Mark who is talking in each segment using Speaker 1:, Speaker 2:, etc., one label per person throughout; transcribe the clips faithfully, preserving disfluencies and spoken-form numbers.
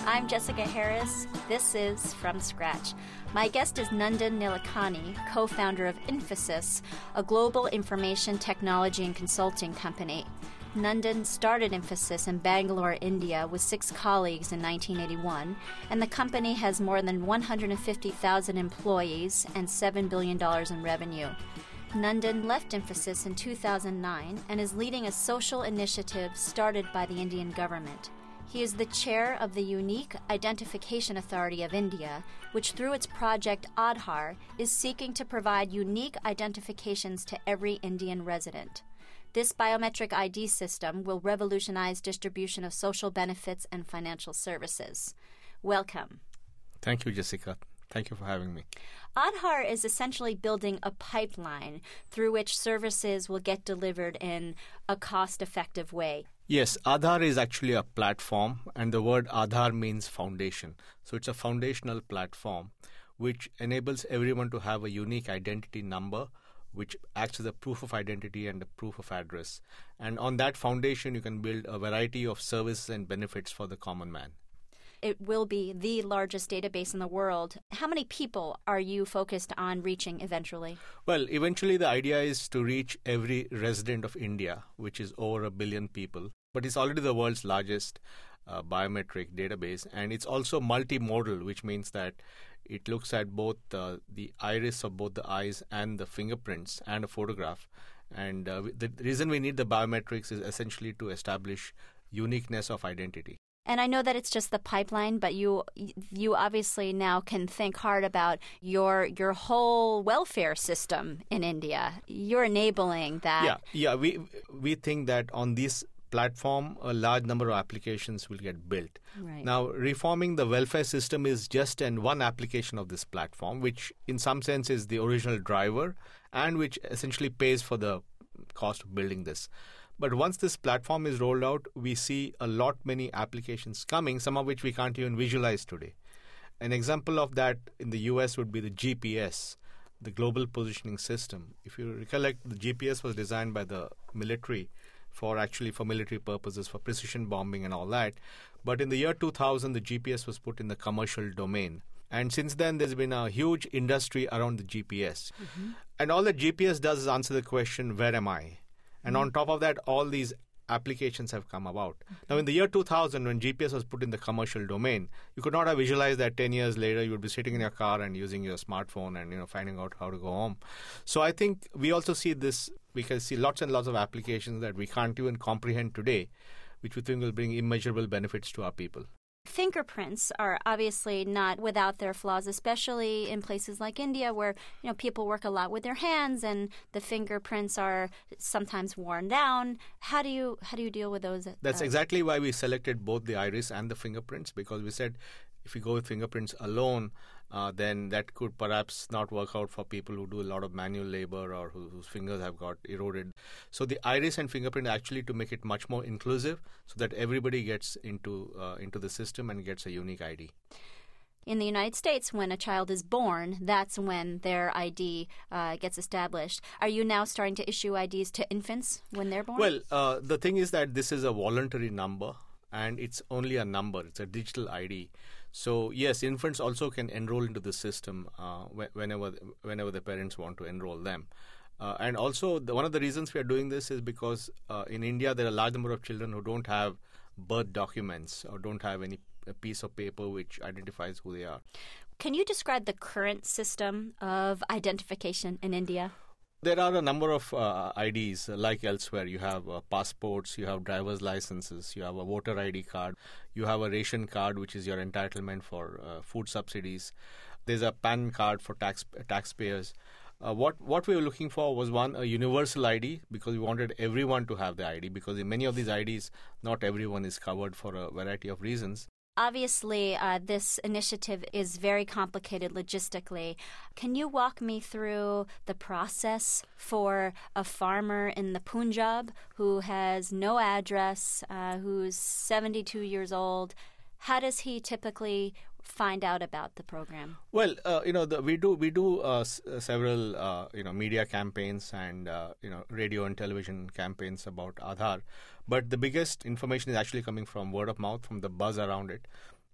Speaker 1: I'm Jessica Harris. This is From Scratch. My guest is Nandan Nilekani, co-founder of Infosys, a global information technology and consulting company. Nandan started Infosys in Bangalore, India, with six colleagues in nineteen eighty-one, and the company has more than one hundred fifty thousand employees and seven billion dollars in revenue. Nandan left Infosys in two thousand nine and is leading a social initiative started by the Indian government. He is the chair of the Unique Identification Authority of India, which through its project Aadhaar is seeking to provide unique identifications to every Indian resident. This biometric I D system will revolutionize distribution of social benefits and financial services. Welcome.
Speaker 2: Thank you, Jessica. Thank you for having me.
Speaker 1: Aadhaar is essentially building a pipeline through which services will get delivered in a cost-effective way.
Speaker 2: Yes, Aadhaar is actually a platform, and the word Aadhaar means foundation. So it's a foundational platform which enables everyone to have a unique identity number which acts as a proof of identity and a proof of address. And on that foundation, you can build a variety of services and benefits for the common man.
Speaker 1: It will be the largest database in the world. How many people are you focused on reaching eventually?
Speaker 2: Well, eventually the idea is to reach every resident of India, which is over a billion people. But it's already the world's largest uh, biometric database. And it's also multimodal, which means that it looks at both uh, the iris of both the eyes and the fingerprints and a photograph. And uh, the reason we need the biometrics is essentially to establish uniqueness of identity.
Speaker 1: And I know that it's just the pipeline, but you you obviously now can think hard about your your whole welfare system in India. You're enabling that.
Speaker 2: Yeah, yeah. We we think that on this platform, a large number of applications will get built.
Speaker 1: Right.
Speaker 2: Now, reforming the welfare system is just an one application of this platform, which in some sense is the original driver and which essentially pays for the cost of building this. But once this platform is rolled out, we see a lot many applications coming, some of which we can't even visualize today. An example of that in the U S would be the G P S, the Global Positioning System. If you recollect, the G P S was designed by the military for actually for military purposes, for precision bombing and all that. But in the year two thousand, the G P S was put in the commercial domain. And since then, there's been a huge industry around the G P S. Mm-hmm. And all the G P S does is answer the question, where am I? And on top of that, all these applications have come about. Okay. Now, in the year two thousand, when G P S was put in the commercial domain, you could not have visualized that ten years later you would be sitting in your car and using your smartphone and, you know, finding out how to go home. So I think we also see this, we can see lots and lots of applications that we can't even comprehend today, which we think will bring immeasurable benefits to our people.
Speaker 1: Fingerprints are obviously not without their flaws, especially in places like India where, you know, people work a lot with their hands and the fingerprints are sometimes worn down. How do you how do you deal with those?
Speaker 2: That's uh, exactly why we selected both the iris and the fingerprints, because we said if we go with fingerprints alone, uh, then that could perhaps not work out for people who do a lot of manual labor or who, whose fingers have got eroded. So the iris and fingerprint actually to make it much more inclusive so that everybody gets into uh, into the system and gets a unique I D.
Speaker 1: In the United States, when a child is born, that's when their I D uh, gets established. Are you now starting to issue I Ds to infants when they're born?
Speaker 2: Well, uh, the thing is that this is a voluntary number. And it's only a number. It's a digital I D. So, yes, infants also can enroll into the system uh, whenever whenever the parents want to enroll them. Uh, and also, the, one of the reasons we are doing this is because uh, in India, there are a large number of children who don't have birth documents or don't have any a piece of paper which identifies who they are.
Speaker 1: Can you describe the current system of identification in India?
Speaker 2: There are a number of uh, I Ds, uh, like elsewhere. You have uh, passports, you have driver's licenses, you have a voter I D card, you have a ration card, which is your entitlement for uh, food subsidies. There's a PAN card for tax taxpayers. Uh, what what we were looking for was, one, a universal I D, because we wanted everyone to have the I D, because in many of these I Ds, not everyone is covered for a variety of reasons.
Speaker 1: Obviously, uh, this initiative is very complicated logistically. Can you walk me through the process for a farmer in the Punjab who has no address, uh, who's seventy-two years old? How does he typically find out about the program?
Speaker 2: Well, uh, you know, the, we do we do uh, s- several uh, you know media campaigns and uh, you know radio and television campaigns about Aadhaar, but the biggest information is actually coming from word of mouth, from the buzz around it.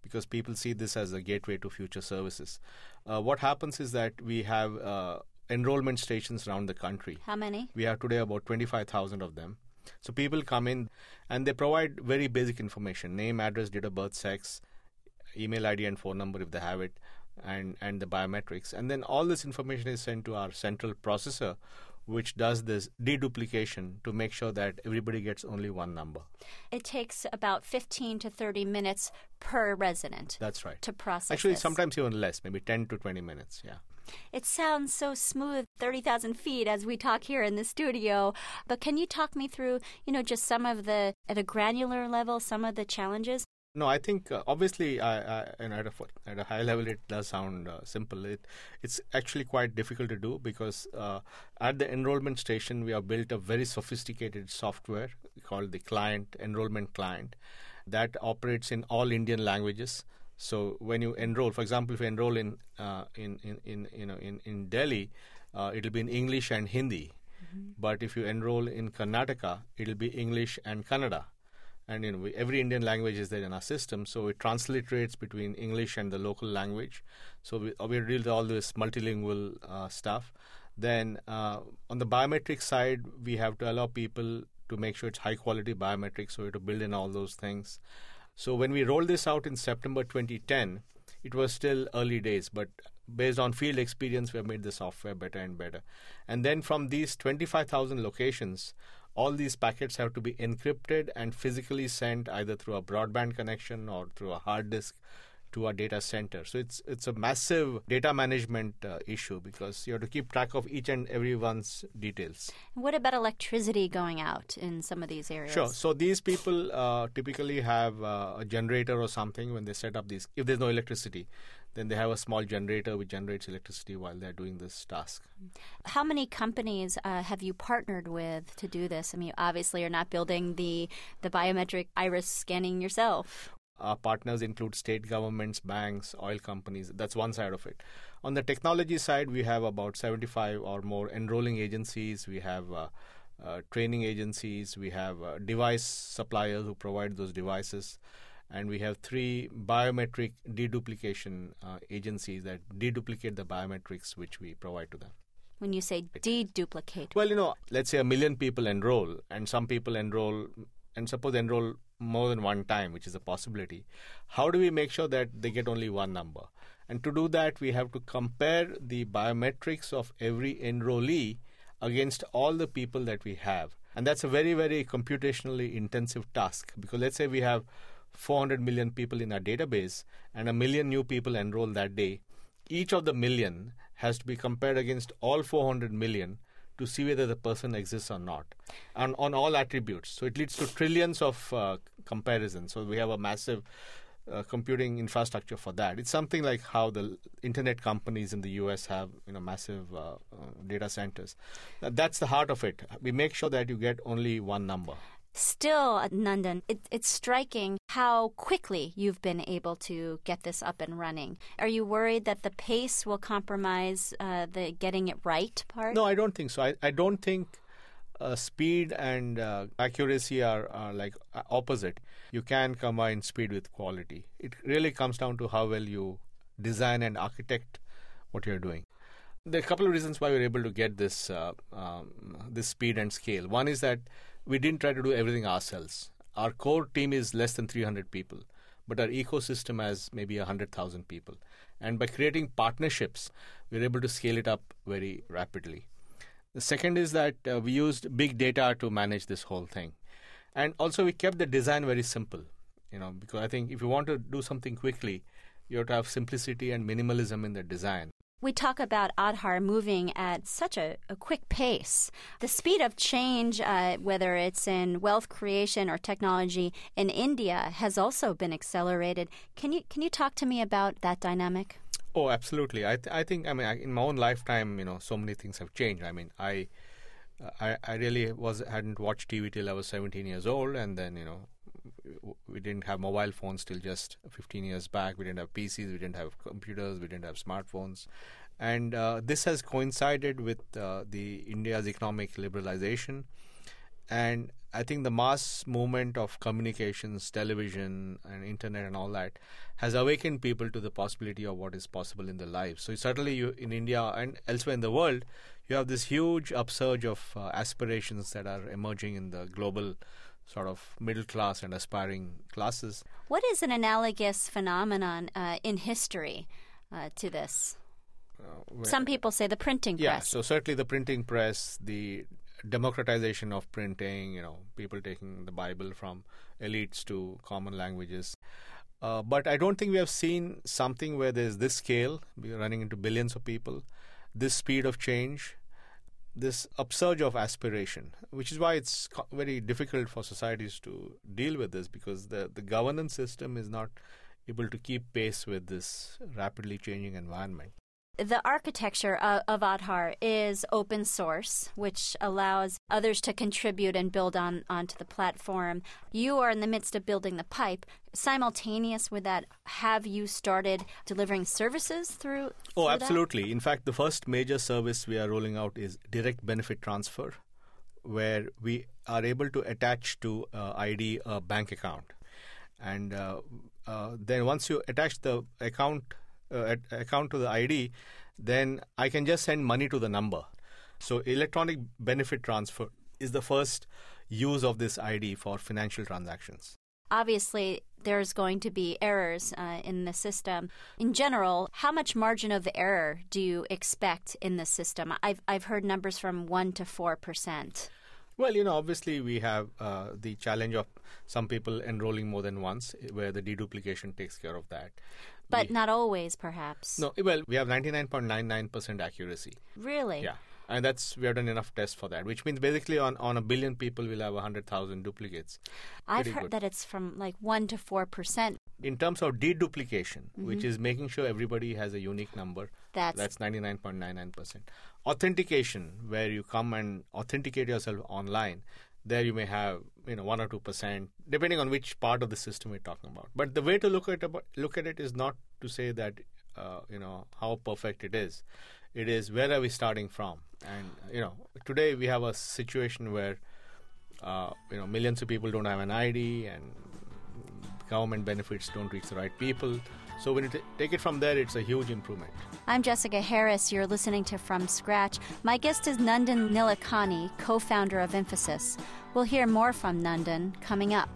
Speaker 2: because people see this as a gateway to future services. Uh, what happens is that we have uh, enrollment stations around the country.
Speaker 1: How many?
Speaker 2: We have today about twenty-five thousand of them. So people come in and they provide very basic information: name, address, date of birth, sex, email I D and phone number if they have it, and, and the biometrics. And then all this information is sent to our central processor, which does this deduplication to make sure that everybody gets only one number.
Speaker 1: It takes about fifteen to thirty minutes per resident.
Speaker 2: That's right.
Speaker 1: To process
Speaker 2: Actually,
Speaker 1: this.
Speaker 2: sometimes even less, maybe ten to twenty minutes, yeah.
Speaker 1: It sounds so smooth, thirty thousand feet as we talk here in the studio. But can you talk me through, you know, just some of the, at a granular level, some of the challenges?
Speaker 2: No, I think uh, obviously, I, I, you know, at, a, at a high level, it does sound uh, simple. It, it's actually quite difficult to do because uh, at the enrollment station, we have built a very sophisticated software called the client, enrollment client, that operates in all Indian languages. So when you enroll, for example, if you enroll in uh, in, in, in you know in in Delhi, uh, it'll be in English and Hindi. Mm-hmm. But if you enroll in Karnataka, it'll be English and Kannada. And you know, we, every Indian language is there in our system, so it transliterates between English and the local language. So we we deal with all this multilingual uh, stuff. Then uh, on the biometric side, we have to allow people to make sure it's high quality biometrics. So we have to build in all those things. So when we rolled this out in September twenty ten, it was still early days, but based on field experience, we have made the software better and better. And then from these twenty-five thousand locations, all these packets have to be encrypted and physically sent either through a broadband connection or through a hard disk to our data center. So it's it's a massive data management uh, issue because you have to keep track of each and everyone's details.
Speaker 1: What about electricity going out in some of these areas?
Speaker 2: Sure. So these people uh, typically have uh, a generator or something when they set up these. If there's no electricity, then they have a small generator which generates electricity while they're doing this task.
Speaker 1: How many companies uh, have you partnered with to do this? I mean, obviously you're not building the, the biometric iris scanning yourself.
Speaker 2: Our partners include state governments, banks, oil companies. That's one side of it. On the technology side, we have about seventy-five or more enrolling agencies. We have uh, uh, training agencies. We have uh, device suppliers who provide those devices. And we have three biometric deduplication uh, agencies that deduplicate the biometrics which we provide to them.
Speaker 1: When you say deduplicate?
Speaker 2: Well, you know, let's say a million people enroll, and some people enroll, and suppose they enroll more than one time, which is a possibility. How do we make sure that they get only one number? And to do that, we have to compare the biometrics of every enrollee against all the people that we have. And that's a very, very computationally intensive task because let's say we have four hundred million people in our database and a million new people enroll that day. Each of the million has to be compared against all four hundred million to see whether the person exists or not, and on all attributes. So it leads to trillions of uh, comparisons. So we have a massive uh, computing infrastructure for that. It's something like how the internet companies in the U S have, you know, massive uh, uh, data centers. Uh, that's the heart of it. We make sure that you get only one number.
Speaker 1: Still, Nandan, it, it's striking how quickly you've been able to get this up and running. Are you worried that the pace will compromise uh, the getting it right part?
Speaker 2: No, I don't think so. I, I don't think uh, speed and uh, accuracy are, are like opposite. You can combine speed with quality. It really comes down to how well you design and architect what you're doing. There are a couple of reasons why we're able to get this uh, um, this speed and scale. One is that we didn't try to do everything ourselves. Our core team is less than three hundred people, but our ecosystem has maybe one hundred thousand people. And by creating partnerships, we're able to scale it up very rapidly. The second is that uh, we used big data to manage this whole thing. And also we kept the design very simple, you know, because I think if you want to do something quickly, you have to have simplicity and minimalism in the design.
Speaker 1: We talk about Aadhaar moving at such a, a quick pace. The speed of change, uh, whether it's in wealth creation or technology in India, has also been accelerated. Can you can you talk to me about that dynamic?
Speaker 2: Oh, absolutely. I th- I think I mean I, in my own lifetime, you know, so many things have changed. I mean, I I, I really was hadn't watched T V till I was seventeen years old, and then you know. We didn't have mobile phones till just fifteen years back. We didn't have P Cs. We didn't have computers. We didn't have smartphones. And uh, this has coincided with uh, the India's economic liberalization. And I think the mass movement of communications, television and internet and all that has awakened people to the possibility of what is possible in their lives. So certainly you, in India and elsewhere in the world, you have this huge upsurge of uh, aspirations that are emerging in the global sort of middle class and aspiring classes.
Speaker 1: What is an analogous phenomenon uh, in history uh, to this? Uh, Some people say the printing
Speaker 2: yeah,
Speaker 1: press.
Speaker 2: Yeah, so certainly the printing press, the democratization of printing, you know, people taking the Bible from elites to common languages. Uh, but I don't think we have seen something where there's this scale, we're running into billions of people, this speed of change, this upsurge of aspiration, which is why it's co- very difficult for societies to deal with this, because the, the governance system is not able to keep pace with this rapidly changing environment.
Speaker 1: The architecture of, of Aadhaar is open source, which allows others to contribute and build on onto the platform. You are in the midst of building the pipe. Simultaneous with that, have you started delivering services through, through
Speaker 2: Oh,
Speaker 1: that?
Speaker 2: absolutely. In fact, the first major service we are rolling out is direct benefit transfer, where we are able to attach to uh, I D a bank account. And uh, uh, then once you attach the account Uh, account to the I D, then I can just send money to the number. So electronic benefit transfer is the first use of this I D for financial transactions.
Speaker 1: Obviously, there's going to be errors uh, in the system. In general, how much margin of error do you expect in the system? I've I've heard numbers from one to four percent.
Speaker 2: Well, you know, obviously we have uh, the challenge of some people enrolling more than once, where the deduplication takes care of that.
Speaker 1: But
Speaker 2: we,
Speaker 1: not always, perhaps.
Speaker 2: No, well, we have ninety-nine point nine nine percent accuracy.
Speaker 1: Really?
Speaker 2: Yeah. And that's we have done enough tests for that, which means basically on, on a billion people, we'll have one hundred thousand duplicates.
Speaker 1: I've
Speaker 2: Pretty
Speaker 1: heard
Speaker 2: good.
Speaker 1: that it's from like one to four percent.
Speaker 2: In terms of deduplication,
Speaker 1: Mm-hmm.
Speaker 2: which is making sure everybody has a unique number,
Speaker 1: That's,
Speaker 2: that's ninety-nine point nine nine percent. Authentication, where you come and authenticate yourself online, there you may have, you know, one or two percent, depending on which part of the system we're talking about. But the way to look at about, look at it is not to say that, uh, you know, how perfect it is. It is where are we starting from? And, you know, today we have a situation where, uh, you know, millions of people don't have an I D and government benefits don't reach the right people. So when you t- take it from there, it's a huge improvement.
Speaker 1: I'm Jessica Harris. You're listening to From Scratch. My guest is Nandan Nilekani, co-founder of Infosys. We'll hear more from Nandan coming up.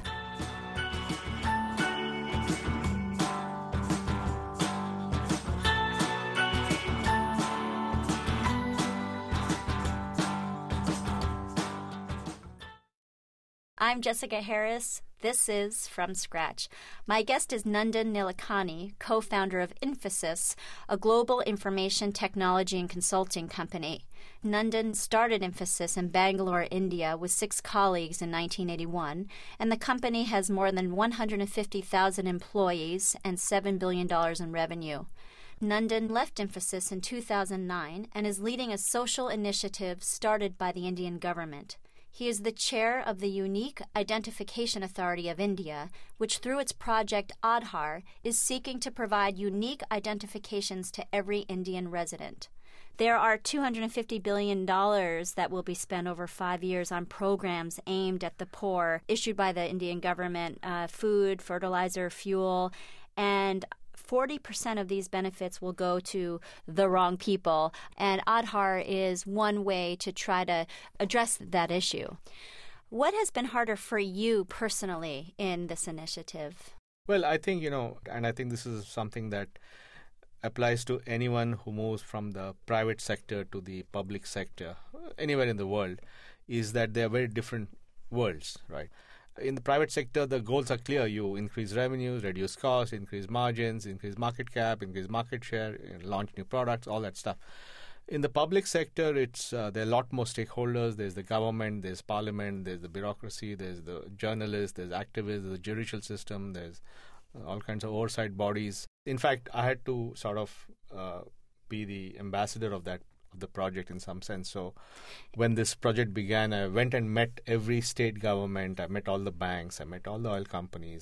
Speaker 1: I'm Jessica Harris. This is From Scratch. My guest is Nandan Nilekani, co-founder of Infosys, a global information technology and consulting company. Nandan started Infosys in Bangalore, India, with six colleagues in nineteen eighty-one, and the company has more than one hundred fifty thousand employees and seven billion dollars in revenue. Nandan left Infosys in two thousand nine and is leading a social initiative started by the Indian government. He is the chair of the Unique Identification Authority of India, which through its project Aadhaar is seeking to provide unique identifications to every Indian resident. There are two hundred fifty billion dollars that will be spent over five years on programs aimed at the poor, issued by the Indian government, uh, food, fertilizer, fuel, and forty percent of these benefits will go to the wrong people, and Aadhaar is one way to try to address that issue. What has been harder for you personally in this initiative?
Speaker 2: Well, I think, you know, and I think this is something that applies to anyone who moves from the private sector to the public sector, anywhere in the world, is that they are very different worlds, right? In the private sector, the goals are clear. You increase revenues, reduce costs, increase margins, increase market cap, increase market share, launch new products, all that stuff. In the public sector, it's uh, there are a lot more stakeholders. There's the government, there's parliament, there's the bureaucracy, there's the journalists, there's activists, there's the judicial system, there's all kinds of oversight bodies. In fact, I had to sort of uh, be the ambassador of that of the project in some sense. So when this project began, I went and met every state government. I met all the banks. I met all the oil companies.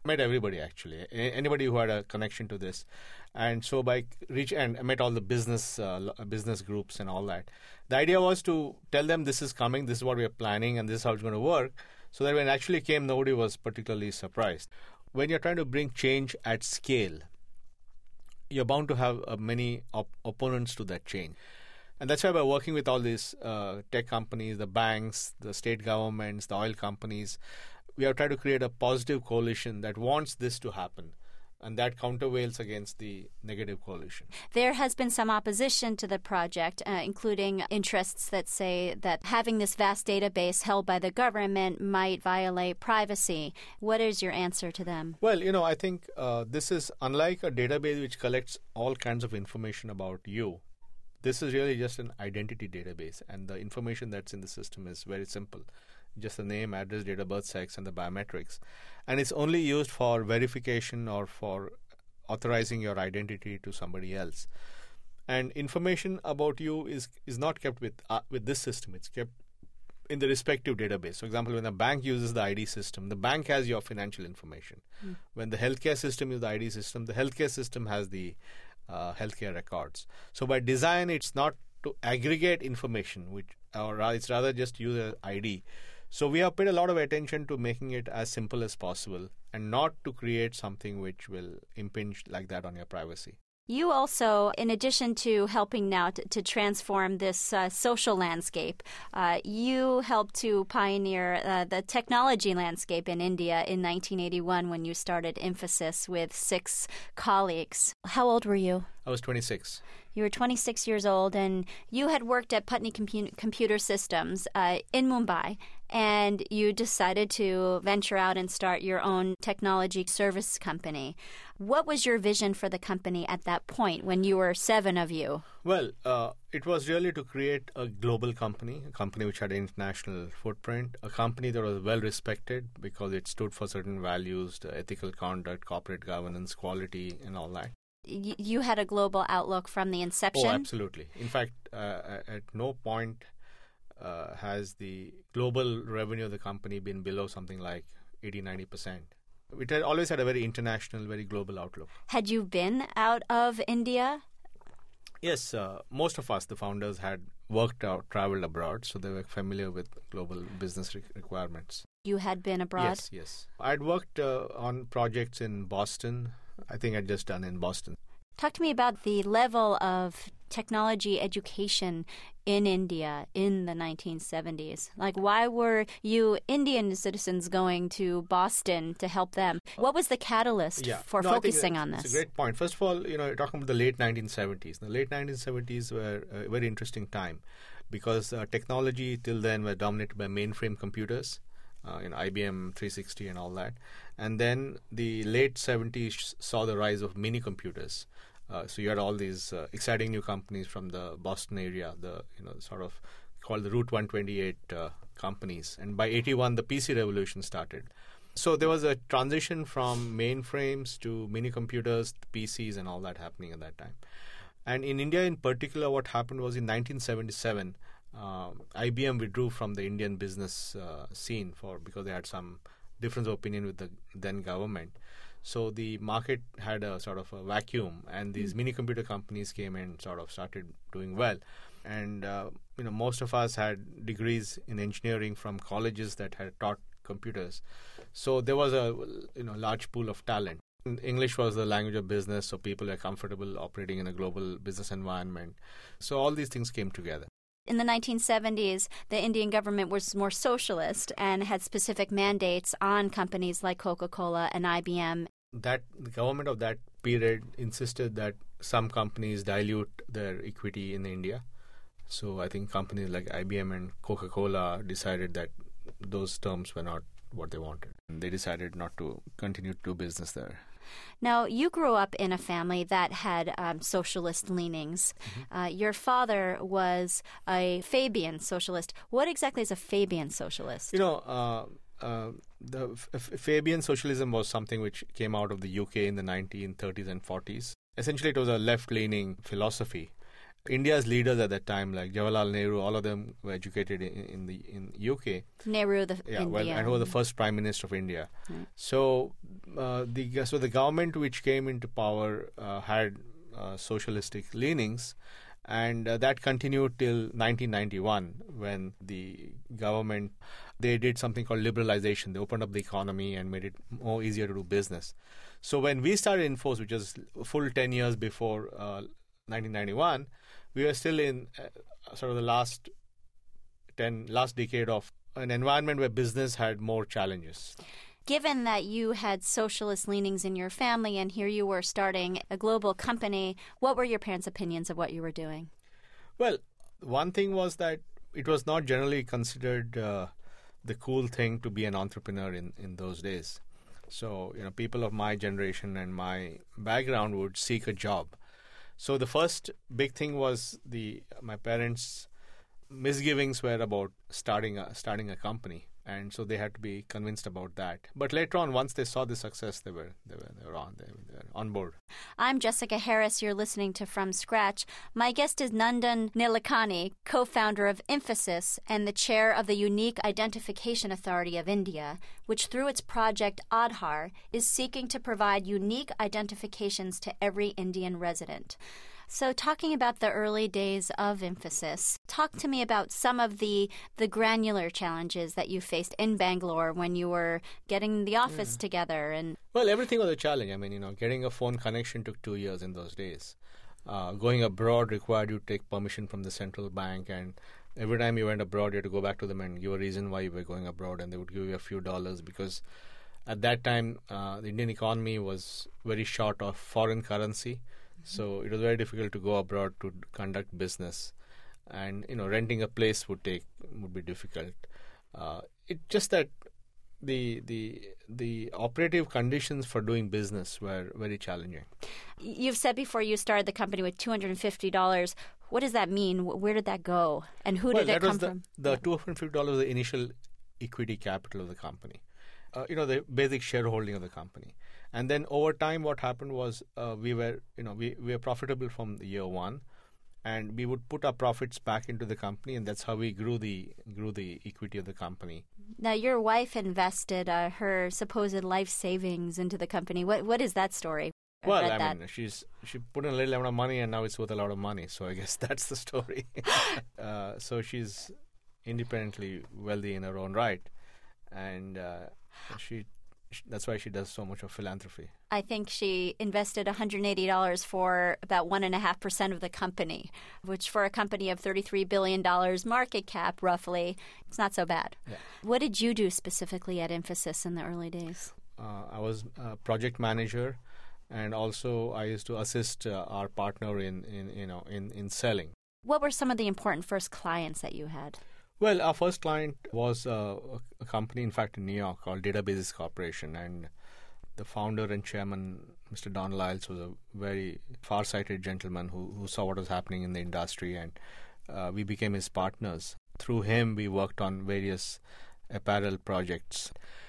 Speaker 2: met everybody actually, a- anybody who had a connection to this. And so by reach and I met all the business uh, business groups and all that. The idea was to tell them this is coming, this is what we are planning, and this is how it's going to work, so that when it actually came, nobody was particularly surprised. When you're trying to bring change at scale, you're bound to have uh, many op- opponents to that change. And that's why by working with all these uh, tech companies, the banks, the state governments, the oil companies, we have tried to create a positive coalition that wants this to happen. And that countervails against the negative coalition.
Speaker 1: There has been some opposition to the project, uh, including interests that say that having this vast database held by the government might violate privacy. What is your answer to them?
Speaker 2: Well, you know, I think uh, this is unlike a database which collects all kinds of information about you. This is really just an identity database, and the information that's in the system is very simple. Just the name, address, date of birth, sex, and the biometrics. And it's only used for verification or for authorizing your identity to somebody else. And information about you is is not kept with uh, with this system. It's kept in the respective database. For example, when a bank uses the I D system, the bank has your financial information. Mm. When the healthcare system uses the I D system, the healthcare system has the uh, healthcare records. So by design, it's not to aggregate information, which or it's rather just use an I D. So we have paid a lot of attention to making it as simple as possible and not to create something which will impinge like that on your privacy.
Speaker 1: You also, in addition to helping now to, to transform this uh, social landscape, uh, you helped to pioneer uh, the technology landscape in India in nineteen eighty-one when you started Infosys with six colleagues. How old were you?
Speaker 2: I was twenty-six.
Speaker 1: You were twenty-six years old, and you had worked at Putney Compu- Computer Systems uh, in Mumbai, and you decided to venture out and start your own technology service company. What was your vision for the company at that point when you were seven of you?
Speaker 2: Well, uh, it was really to create a global company, a company which had an international footprint, a company that was well respected because it stood for certain values, the ethical conduct, corporate governance, quality, and all that.
Speaker 1: You had a global outlook from the inception?
Speaker 2: Oh, absolutely. In fact, uh, at no point uh, has the global revenue of the company been below something like eighty to ninety percent. It had always had a very international, very global outlook.
Speaker 1: Had you been out of India?
Speaker 2: Yes, uh, most of us, the founders, had worked out, traveled abroad, so they were familiar with global business re- requirements.
Speaker 1: You had been abroad?
Speaker 2: Yes, yes. I'd worked uh, on projects in Boston. I think I'd just done in Boston.
Speaker 1: Talk to me about the level of technology education in India in the nineteen seventies. Like, why were you Indian citizens going to Boston to help them? What was the catalyst
Speaker 2: yeah.
Speaker 1: for
Speaker 2: no,
Speaker 1: focusing on this?
Speaker 2: It's a great point. First of all, you know, you're talking about the late nineteen seventies. The late nineteen seventies were a very interesting time because uh, technology till then were dominated by mainframe computers. Uh, you know, I B M three sixty and all that. And then the late seventies saw the rise of mini computers. Uh, so you had all these uh, exciting new companies from the Boston area, the you know sort of called the Route one twenty-eight uh, companies. And by eighty-one, the P C revolution started. So there was a transition from mainframes to mini computers, P Cs, and all that happening at that time. And in India, in particular, what happened was in nineteen seventy-seven. Um, I B M withdrew from the Indian business uh, scene for because they had some difference of opinion with the then government. So the market had a sort of a vacuum, and these mm. mini computer companies came and sort of started doing well. And uh, you know, most of us had degrees in engineering from colleges that had taught computers. So there was a you know large pool of talent. And English was the language of business, so people were comfortable operating in a global business environment. So all these things came together.
Speaker 1: In the nineteen seventies, the Indian government was more socialist and had specific mandates on companies like Coca-Cola and I B M.
Speaker 2: That the government of that period insisted that some companies dilute their equity in India. So I think companies like I B M and Coca-Cola decided that those terms were not what they wanted. And they decided not to continue to do business there.
Speaker 1: Now, you grew up in a family that had um, socialist leanings. Mm-hmm. Uh, your father was a Fabian socialist. What exactly is a Fabian socialist?
Speaker 2: You know, uh, uh, the F- F- Fabian socialism was something which came out of the U K in the nineteen thirties and forties. Essentially, it was a left-leaning philosophy. India's leaders at that time, like Jawaharlal Nehru, all of them were educated in, in the in U K.
Speaker 1: Nehru, the
Speaker 2: yeah,
Speaker 1: India.
Speaker 2: well, and who was the first Prime Minister of India.
Speaker 1: Right.
Speaker 2: So uh, the so the government which came into power uh, had uh, socialistic leanings, and uh, that continued till nineteen ninety-one, when the government they did something called liberalization. They opened up the economy and made it more easier to do business. So when we started Infosys, which was full ten years before uh, nineteen ninety-one, we were still in uh, sort of the last ten last decade of an environment where business had more challenges.
Speaker 1: Given that you had socialist leanings in your family and here you were starting a global company, what were your parents' opinions of what you were doing?
Speaker 2: Well, one thing was that it was not generally considered uh, the cool thing to be an entrepreneur in, in those days. So, you know, people of my generation and my background would seek a job. So the first big thing was the my parents' misgivings were about starting a, starting a company. And so they had to be convinced about that. But later on, once they saw the success, they were they were, they were on they were on board.
Speaker 1: I'm Jessica Harris. You're listening to From Scratch. My guest is Nandan Nilekani, co-founder of Infosys and the chair of the Unique Identification Authority of India, which through its project Aadhaar is seeking to provide unique identifications to every Indian resident. So talking about the early days of Infosys, talk to me about some of the, the granular challenges that you faced in Bangalore when you were getting the office yeah. together. And
Speaker 2: Well, everything was a challenge. I mean, you know, getting a phone connection took two years in those days. Uh, going abroad required you to take permission from the central bank, and every time you went abroad, you had to go back to them and give a reason why you were going abroad, and they would give you a few dollars because at that time, uh, the Indian economy was very short of foreign currency. So it was very difficult to go abroad to conduct business, and you know, renting a place would take would be difficult. Uh, it just that the the the operative conditions for doing business were very challenging.
Speaker 1: You've said before you started the company with two hundred fifty dollars. What does that mean? Where did that go, and who
Speaker 2: well,
Speaker 1: did it come
Speaker 2: the,
Speaker 1: from?
Speaker 2: The two hundred fifty dollars was the initial equity capital of the company. Uh, you know, the basic shareholding of the company. And then over time, what happened was uh, we were, you know, we, we were profitable from the year one, and we would put our profits back into the company, and that's how we grew the grew the equity of the company.
Speaker 1: Now, your wife invested uh, her supposed life savings into the company. What what is that story? I
Speaker 2: well, I
Speaker 1: that.
Speaker 2: mean, she's she put in a little amount of money, and now it's worth a lot of money. So I guess that's the story. uh, so she's independently wealthy in her own right, and uh, she. That's why she does so much of philanthropy.
Speaker 1: I think she invested one hundred eighty dollars for about one point five percent of the company, which for a company of thirty-three billion dollars market cap, roughly, it's not so bad.
Speaker 2: Yeah.
Speaker 1: What did you do specifically at Infosys in the early days?
Speaker 2: Uh, I was a project manager, and also I used to assist uh, our partner in, in, you know, in, in selling.
Speaker 1: What were some of the important first clients that you had?
Speaker 2: Well, our first client was uh, a company, in fact, in New York called Databases Corporation, and the founder and chairman, Mister Don Lyles, was a very far-sighted gentleman who, who saw what was happening in the industry, and uh, we became his partners. Through him, we worked on various apparel projects.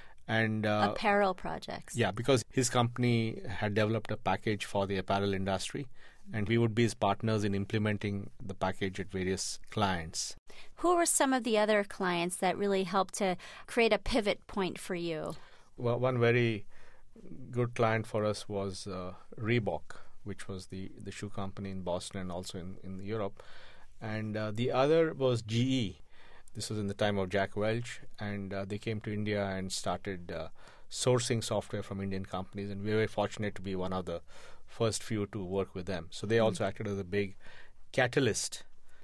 Speaker 2: And uh,
Speaker 1: apparel projects?
Speaker 2: Yeah, because his company had developed a package for the apparel industry, and we would be his partners in implementing the package at various clients.
Speaker 1: Who were some of the other clients that really helped to create a pivot point for you?
Speaker 2: Well, one very good client for us was uh, Reebok, which was the, the shoe company in Boston and also in, in Europe. And uh, the other was G E. This was in the time of Jack Welch, and uh, they came to India and started uh, sourcing software from Indian companies, and we were very fortunate to be one of the first few to work with them. So they mm-hmm. also acted as a big catalyst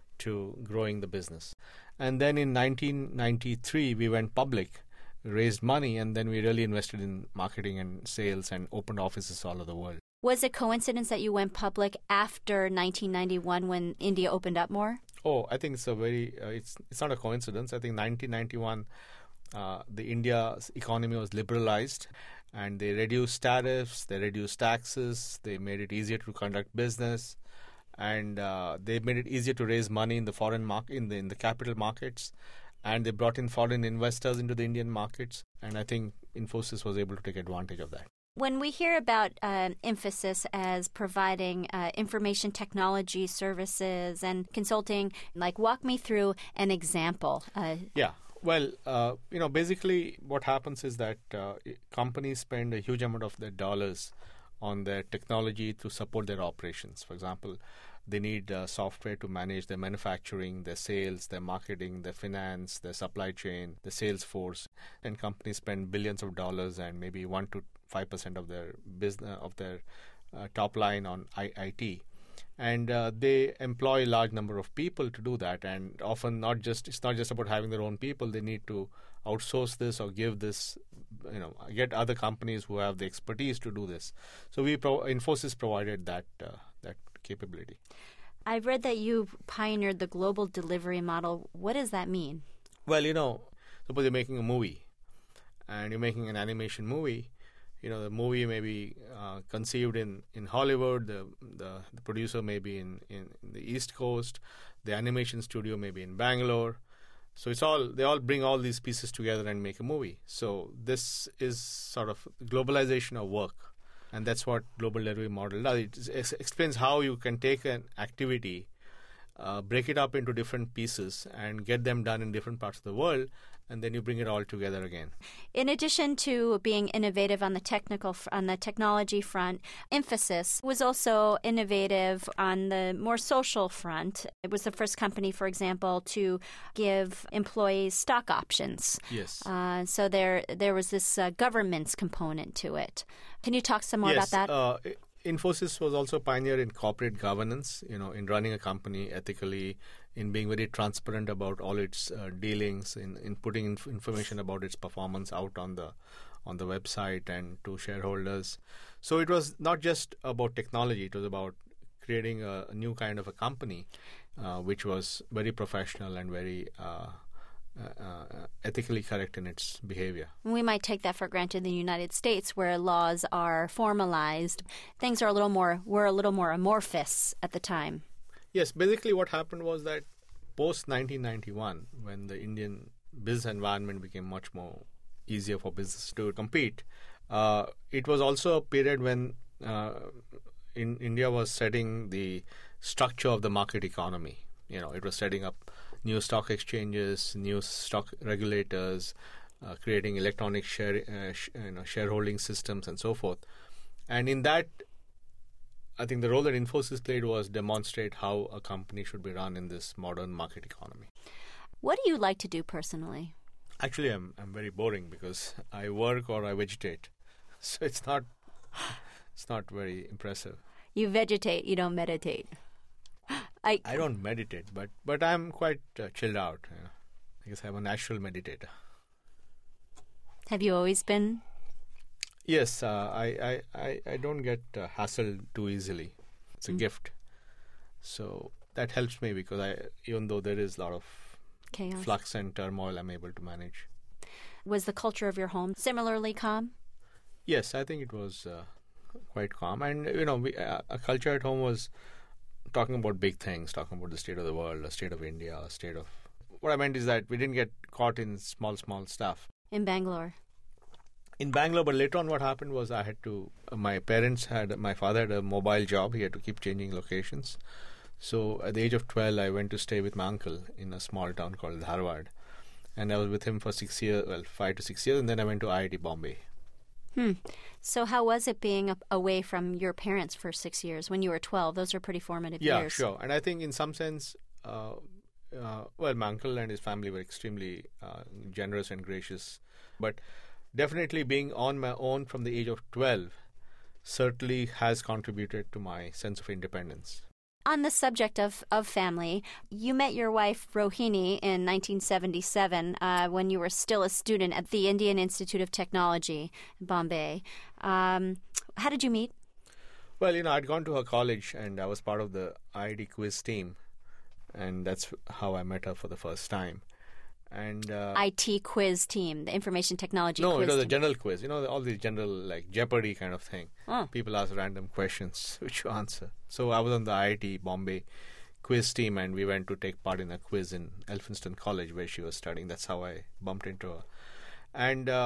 Speaker 2: to growing the business. And then in nineteen ninety-three, we went public, raised money, and then we really invested in marketing and sales and opened offices all over the world.
Speaker 1: Was it coincidence that you went public after nineteen ninety-one when India opened up more?
Speaker 2: Oh, I think it's a very, uh, it's it's not a coincidence. I think nineteen ninety-one, uh, the India's economy was liberalized, and they reduced tariffs, they reduced taxes, they made it easier to conduct business, and uh, they made it easier to raise money in the foreign market, in the in the capital markets, and they brought in foreign investors into the Indian markets, and I think Infosys was able to take advantage of that.
Speaker 1: When we hear about uh, Infosys as providing uh, information technology services and consulting, like walk me through an example. Uh,
Speaker 2: yeah. Well, uh, you know, basically what happens is that uh, companies spend a huge amount of their dollars on their technology to support their operations. For example, they need uh, software to manage their manufacturing, their sales, their marketing, their finance, their supply chain, the sales force. And companies spend billions of dollars and maybe one to five percent of their business of their uh, top line on I- IT. And uh, they employ a large number of people to do that. And often, not just it's not just about having their own people. They need to outsource this or give this, you know, get other companies who have the expertise to do this. So we pro- Infosys provided that uh, that capability.
Speaker 1: I've read that you pioneered the global delivery model. What does that mean?
Speaker 2: Well, you know, suppose you're making a movie, and you're making an animation movie. You know, the movie may be uh, conceived in, in Hollywood, the, the the producer may be in, in, in the East Coast, the animation studio may be in Bangalore. So it's all they all bring all these pieces together and make a movie. So this is sort of globalization of work, and that's what global delivery model does. It ex- explains how you can take an activity, uh, break it up into different pieces, and get them done in different parts of the world, and then you bring it all together again.
Speaker 1: In addition to being innovative on the technical on the technology front, Infosys was also innovative on the more social front. It was the first company, for example, to give employees stock options.
Speaker 2: Yes.
Speaker 1: Uh, so there there was this uh, governance component to it. Can you talk some more
Speaker 2: yes,
Speaker 1: about that?
Speaker 2: Uh, Infosys was also a pioneer in corporate governance, you know, in running a company ethically, in being very transparent about all its uh, dealings, in, in putting inf- information about its performance out on the on the website and to shareholders. So it was not just about technology; it was about creating a, a new kind of a company, uh, which was very professional and very uh, uh, uh, ethically correct in its behavior.
Speaker 1: We might take that for granted in the United States, where laws are formalized. Things are a little more were a little more amorphous at the time.
Speaker 2: Yes, basically what happened was that post nineteen ninety-one, when the Indian business environment became much more easier for business to compete, uh, it was also a period when uh, in India was setting the structure of the market economy. You know, it was setting up new stock exchanges, new stock regulators, uh, creating electronic share, uh, sh- you know, shareholding systems, and so forth. And in that, I think the role that Infosys played was demonstrate how a company should be run in this modern market economy.
Speaker 1: What do you like to do personally?
Speaker 2: Actually, I'm I'm very boring because I work or I vegetate, so it's not it's not very impressive.
Speaker 1: You vegetate, you don't meditate. I
Speaker 2: I don't meditate, but but I'm quite uh, chilled out. You know. I guess I'm a natural meditator.
Speaker 1: Have you always been?
Speaker 2: Yes, uh, I, I, I, I don't get uh, hassled too easily. It's a mm. gift. So that helps me because I, even though there is a lot of
Speaker 1: chaos,
Speaker 2: flux and turmoil, I'm able to manage.
Speaker 1: Was the culture of your home similarly calm?
Speaker 2: Yes, I think it was uh, quite calm. And, you know, we, uh, a culture at home was talking about big things, talking about the state of the world, the state of India, the state of... What I meant is that we didn't get caught in small, small stuff.
Speaker 1: In Bangalore?
Speaker 2: In Bangalore, but later on what happened was I had to, uh, my parents had, my father had a mobile job. He had to keep changing locations. So at the age of twelve, I went to stay with my uncle in a small town called Dharwad. And I was with him for six years, well, five to six years, and then I went to I I T Bombay.
Speaker 1: Hmm. So how was it being away from your parents for six years when you were twelve? Those are pretty formative
Speaker 2: yeah,
Speaker 1: years.
Speaker 2: Yeah, sure. And I think in some sense, uh, uh, well, my uncle and his family were extremely uh, generous and gracious. But definitely being on my own from the age of twelve certainly has contributed to my sense of independence.
Speaker 1: On the subject of, of family, you met your wife Rohini in nineteen seventy-seven uh, when you were still a student at the Indian Institute of Technology in Bombay. Um, how did you meet?
Speaker 2: Well, you know, I'd gone to her college and I was part of the I I T quiz team. And that's how I met her for the first time. And uh,
Speaker 1: I T quiz team, the information technology
Speaker 2: no,
Speaker 1: quiz
Speaker 2: it was
Speaker 1: team.
Speaker 2: a general quiz. You know, all these general, like Jeopardy kind of thing.
Speaker 1: Oh.
Speaker 2: People ask random questions which you answer. So I was on the I I T Bombay quiz team, and we went to take part in a quiz in Elphinstone College where she was studying. That's how I bumped into her. And uh,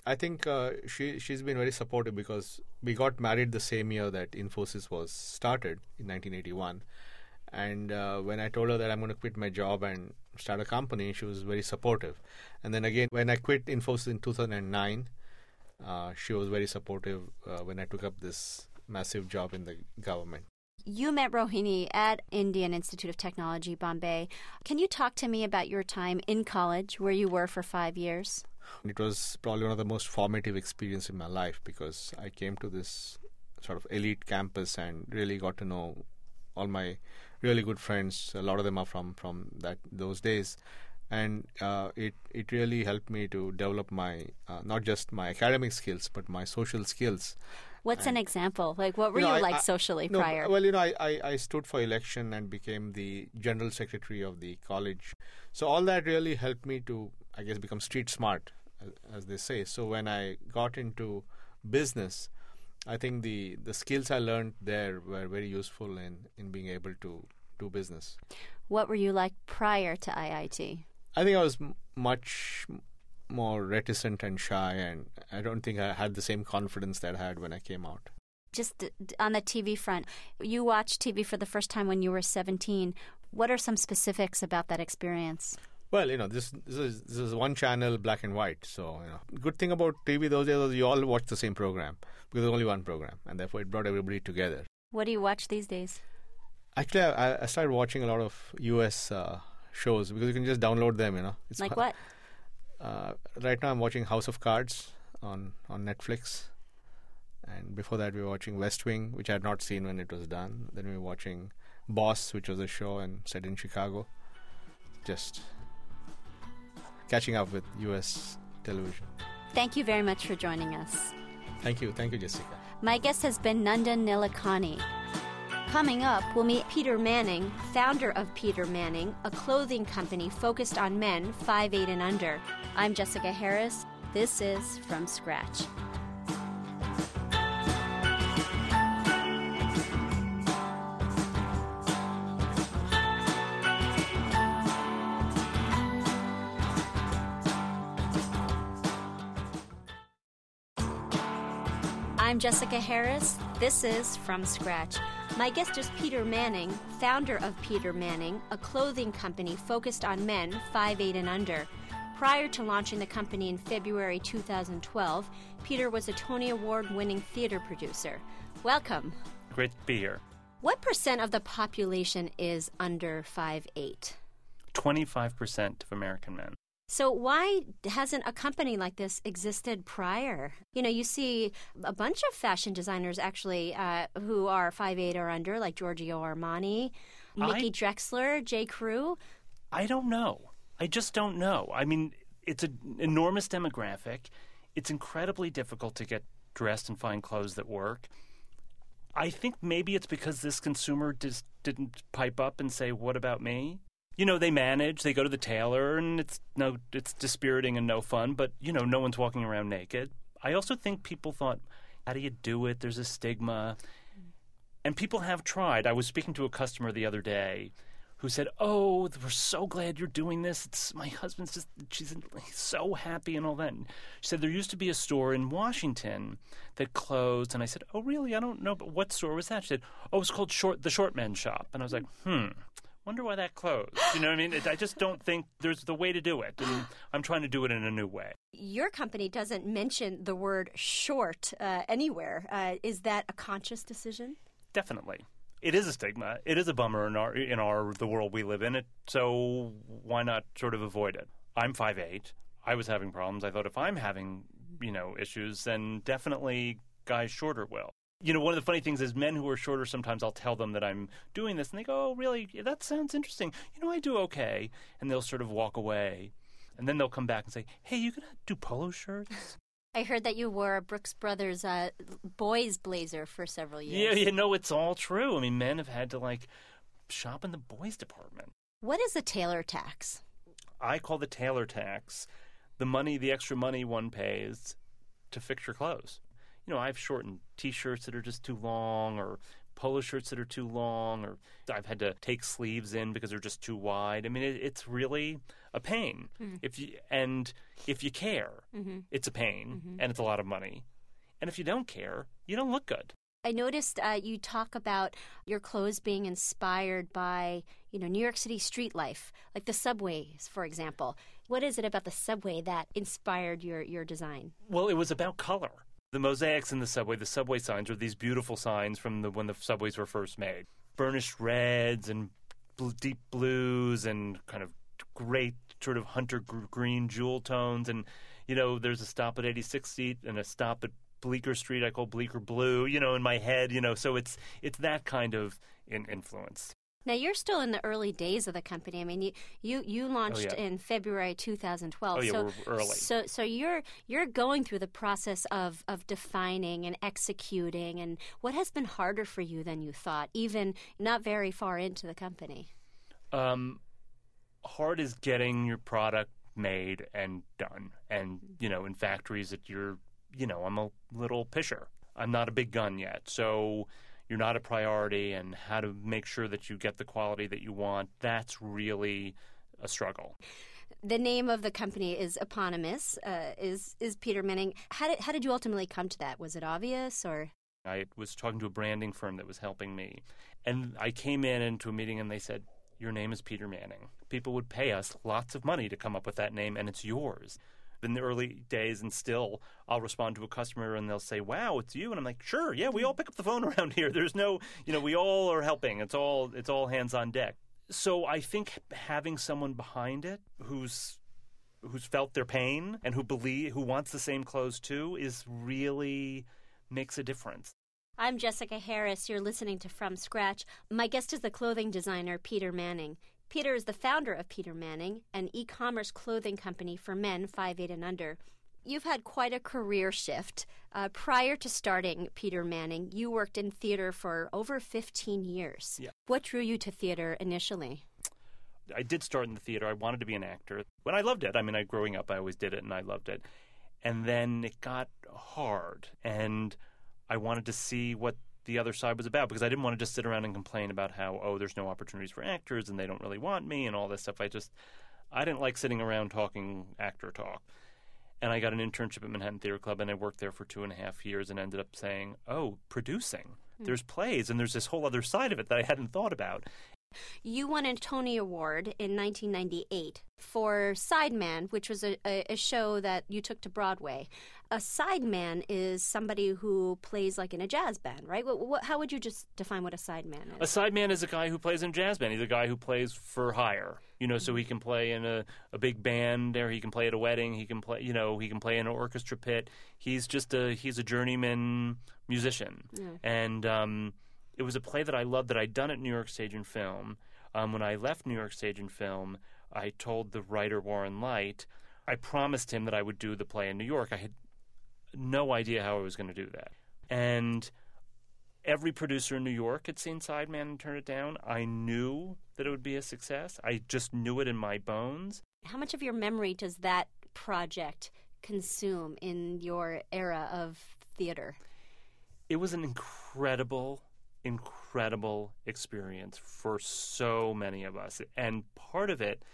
Speaker 2: I think uh, she she's been very supportive because we got married the same year that Infosys was started in nineteen eighty-one. And uh, when I told her that I'm going to quit my job and start a company, she was very supportive. And then again, when I quit Infosys in two thousand nine, uh, she was very supportive uh, when I took up this massive job in the government.
Speaker 1: You met Rohini at Indian Institute of Technology, Bombay. Can you talk to me about your time in college, where you were for five years?
Speaker 2: It was probably one of the most formative experiences in my life because I came to this sort of elite campus and really got to know all my really good friends. A lot of them are from, from that those days. And uh, it, it really helped me to develop my, uh, not just my academic skills, but my social skills.
Speaker 1: What's
Speaker 2: and,
Speaker 1: an example? Like, what were you,
Speaker 2: you know,
Speaker 1: like
Speaker 2: I,
Speaker 1: socially
Speaker 2: no,
Speaker 1: prior?
Speaker 2: Well, you know, I, I, I stood for election and became the general secretary of the college. So all that really helped me to, I guess, become street smart, as, as they say. So when I got into business, I think the, the skills I learned there were very useful in, in being able to do business.
Speaker 1: What were you like prior to I I T?
Speaker 2: I think I was m- much more reticent and shy, and I don't think I had the same confidence that I had when I came out.
Speaker 1: Just d- on the T V front, you watched T V for the first time when you were seventeen. What are some specifics about that experience?
Speaker 2: Well, you know, this this is this is one channel, black and white. So, you know, good thing about T V those days was you all watched the same program because there's only one program, and therefore it brought everybody together.
Speaker 1: What do you watch these days?
Speaker 2: Actually, I, I started watching a lot of U S uh, shows because you can just download them. You know,
Speaker 1: it's like what?
Speaker 2: Uh, right now, I'm watching House of Cards on on Netflix, and before that, we were watching West Wing, which I had not seen when it was done. Then we were watching Boss, which was a show and set in Chicago. Just catching up with U S television.
Speaker 1: Thank you very much for joining us.
Speaker 2: Thank you. Thank you, Jessica.
Speaker 1: My guest has been Nandan Nilekani. Coming up, we'll meet Peter Manning, founder of Peter Manning, a clothing company focused on men five eight and under. I'm Jessica Harris. This is From Scratch. I'm Jessica Harris. This is From Scratch. My guest is Peter Manning, founder of Peter Manning, a clothing company focused on men five eight and under. Prior to launching the company in February two thousand twelve, Peter was a Tony Award-winning theater producer. Welcome.
Speaker 3: Great to be here.
Speaker 1: What percent of the population is under five eight?
Speaker 3: twenty-five percent of American men.
Speaker 1: So why hasn't a company like this existed prior? You know, you see a bunch of fashion designers actually uh, who are five eight or under, like Giorgio Armani, Mickey
Speaker 3: I,
Speaker 1: Drexler, J. Crew.
Speaker 3: I don't know. I just don't know. I mean, it's an enormous demographic. It's incredibly difficult to get dressed and find clothes that work. I think maybe it's because this consumer just didn't pipe up and say, what about me? You know, they manage, they go to the tailor, and it's no, it's dispiriting and no fun, but, you know, no one's walking around naked. I also think people thought, how do you do it? There's a stigma. And people have tried. I was speaking to a customer the other day who said, oh, we're so glad you're doing this. It's my husband's just, she's so happy and all that. And she said, there used to be a store in Washington that closed. And I said, oh, really? I don't know. But what store was that? She said, oh, it was called Short, the Short Men's Shop. And I was like, hmm. Wonder why that closed. You know what I mean? I just don't think there's the way to do it. And I'm trying to do it in a new way.
Speaker 1: Your company doesn't mention the word short uh, anywhere. Uh, is that a conscious decision?
Speaker 3: Definitely. It is a stigma. It is a bummer in our in our the world we live in. It so why not sort of avoid it? I'm five eight. I was having problems. I thought if I'm having, you know, issues, then definitely guys shorter will. You know, one of the funny things is men who are shorter, sometimes I'll tell them that I'm doing this, and they go, oh, really? That sounds interesting. You know, I do okay. And they'll sort of walk away. And then they'll come back and say, hey, you going to do polo shirts?
Speaker 1: I heard that you wore a Brooks Brothers uh, boys blazer for several years.
Speaker 3: Yeah, you know, it's all true. I mean, men have had to, like, shop in the boys department.
Speaker 1: What is the tailor tax?
Speaker 3: I call the tailor tax the money, the extra money one pays to fix your clothes. You know, I've shortened T-shirts that are just too long or polo shirts that are too long, or I've had to take sleeves in because they're just too wide. I mean, it, it's really a pain. Mm-hmm. If you and if you care, mm-hmm. it's a pain, mm-hmm. and it's a lot of money. And if you don't care, you don't look good.
Speaker 1: I noticed uh, you talk about your clothes being inspired by, you know, New York City street life, like the subways, for example. What is it about the subway that inspired your, your design?
Speaker 3: Well, it was about color. The mosaics in the subway, the subway signs are these beautiful signs from the when the subways were first made. Burnished reds and bl- deep blues and kind of great sort of hunter gr- green jewel tones. And, you know, there's a stop at eighty-sixth Street and a stop at Bleecker Street I call Bleecker Blue, you know, in my head, you know. So it's it's that kind of in- influence.
Speaker 1: Now, you're still in the early days of the company. I mean, you you, you launched
Speaker 3: oh, yeah.
Speaker 1: in February two thousand twelve.
Speaker 3: Oh, yeah,
Speaker 1: so,
Speaker 3: we're early.
Speaker 1: So so you're you're going through the process of, of defining and executing. And what has been harder for you than you thought, even not very far into the company?
Speaker 3: Um, hard is getting your product made and done. And, you know, in factories that you're, you know, I'm a little pisher. I'm not a big gun yet. So you're not a priority, and how to make sure that you get the quality that you want, that's really a struggle.
Speaker 1: The name of the company is eponymous, uh, is is Peter Manning. How did, how did you ultimately come to that? Was it obvious, or?
Speaker 3: I was talking to a branding firm that was helping me, and I came in into a meeting and they said, your name is Peter Manning. People would pay us lots of money to come up with that name, and it's yours. In the early days, and still, I'll respond to a customer and they'll say, wow, it's you. And I'm like, sure, yeah, we all pick up the phone around here. There's no, you know, we all are helping. It's all it's all hands on deck. So I think having someone behind it who's who's felt their pain and who believe who wants the same clothes too is really makes a difference.
Speaker 1: I'm Jessica Harris. You're listening to From Scratch. My guest is the clothing designer, Peter Manning. Peter is the founder of Peter Manning, an e-commerce clothing company for men five eight and under. You've had quite a career shift. Uh, prior to starting Peter Manning, you worked in theater for over fifteen years.
Speaker 3: Yeah.
Speaker 1: What drew you to theater initially?
Speaker 3: I did start in the theater. I wanted to be an actor. But I loved it. I mean, I, growing up, I always did it, and I loved it. And then it got hard, and I wanted to see what the other side was about, because I didn't want to just sit around and complain about how, oh, there's no opportunities for actors and they don't really want me and all this stuff. I just, I didn't like sitting around talking actor talk. And I got an internship at Manhattan Theater Club, and I worked there for two and a half years and ended up saying, oh, producing. Mm. There's plays, and there's this whole other side of it that I hadn't thought about.
Speaker 1: You won a Tony Award in nineteen ninety-eight for Sideman, which was a, a, a show that you took to Broadway. A sideman is somebody who plays like in a jazz band, right? What, what, how would you just define what a sideman is?
Speaker 3: A sideman is a guy who plays in a jazz band. He's a guy who plays for hire, you know, so he can play in a, a big band, or he can play at a wedding. He can play, you know, he can play in an orchestra pit. He's just a he's a journeyman musician, yeah. and um, it was a play that I loved that I'd done at New York Stage and Film. Um, when I left New York Stage and Film, I told the writer Warren Leight, I promised him that I would do the play in New York. I had no idea how I was going to do that. And every producer in New York had seen Sideman and turned it down. I knew that it would be a success. I just knew it in my bones.
Speaker 1: How much of your memory does that project consume in your era of theater?
Speaker 3: It was an incredible, incredible experience for so many of us. And part of it,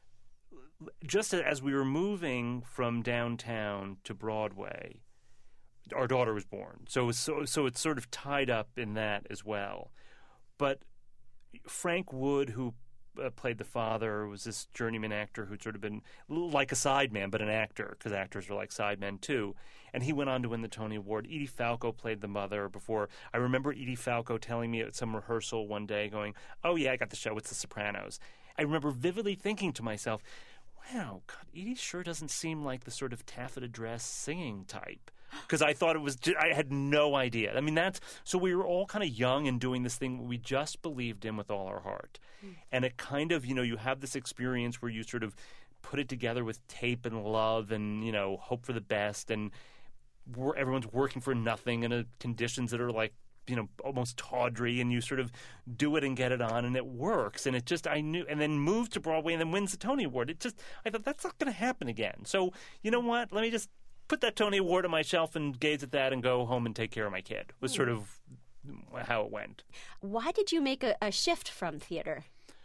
Speaker 3: just as we were moving from downtown to Broadway, our daughter was born. So, so, so it's sort of tied up in that as well. But Frank Wood, who uh, played the father, was this journeyman actor who'd sort of been like a sideman, but an actor, because actors are like sidemen too. And he went on to win the Tony Award. Edie Falco played the mother before. I remember Edie Falco telling me at some rehearsal one day going, oh, yeah, I got the show. It's The Sopranos. I remember vividly thinking to myself, wow, God, Edie sure doesn't seem like the sort of taffeta dress singing type. Because I thought it was, just, I had no idea. I mean, that's, so we were all kind of young and doing this thing we just believed in with all our heart. Mm. And it kind of, you know, you have this experience where you sort of put it together with tape and love and, you know, hope for the best. And we're, everyone's working for nothing in a, conditions that are like, you know, almost tawdry, and you sort of do it and get it on, and it works. And it just, I knew, and then moves to Broadway and then wins the Tony Award. It just, I thought, that's not going to happen again. So, you know what, let me just put that Tony Award on my shelf and gaze at that and go home and take care of my kid, was sort of how it went.
Speaker 1: Why did you make a, a shift from theater?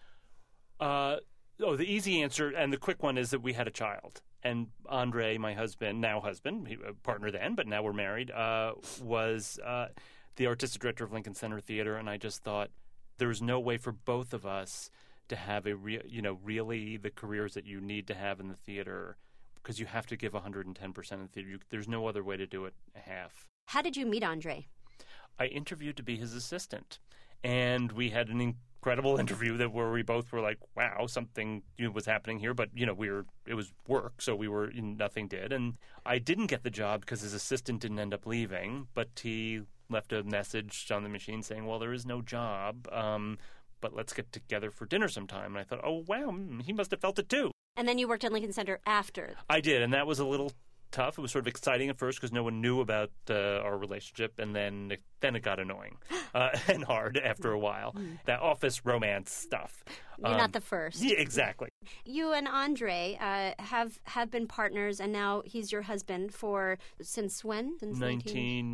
Speaker 3: Uh, oh, the easy answer and the quick one is that we had a child. And Andre, my husband, now husband, he, uh, partner then, but now we're married, uh, was uh, the artistic director of Lincoln Center Theater. And I just thought there's no way for both of us to have a real, you know, really the careers that you need to have in the theater, because you have to give one hundred ten percent in the theater. You, there's no other way to do it half.
Speaker 1: How did you meet Andre?
Speaker 3: I interviewed to be his assistant, and we had an incredible interview that where we both were like, wow, something you know, was happening here, but you know, we were it was work, so we were nothing did. And I didn't get the job because his assistant didn't end up leaving, but he left a message on the machine saying, well, there is no job, um, but let's get together for dinner sometime. And I thought, oh, wow, he must have felt it too.
Speaker 1: And then you worked at Lincoln Center after.
Speaker 3: I did, and that was a little tough. It was sort of exciting at first because no one knew about uh, our relationship, and then it, then it got annoying uh, and hard after a while. That office romance stuff.
Speaker 1: You're
Speaker 3: um,
Speaker 1: not the first.
Speaker 3: Yeah, exactly.
Speaker 1: You and Andre uh, have have been partners, and now he's your husband for since when? Since
Speaker 3: nineteen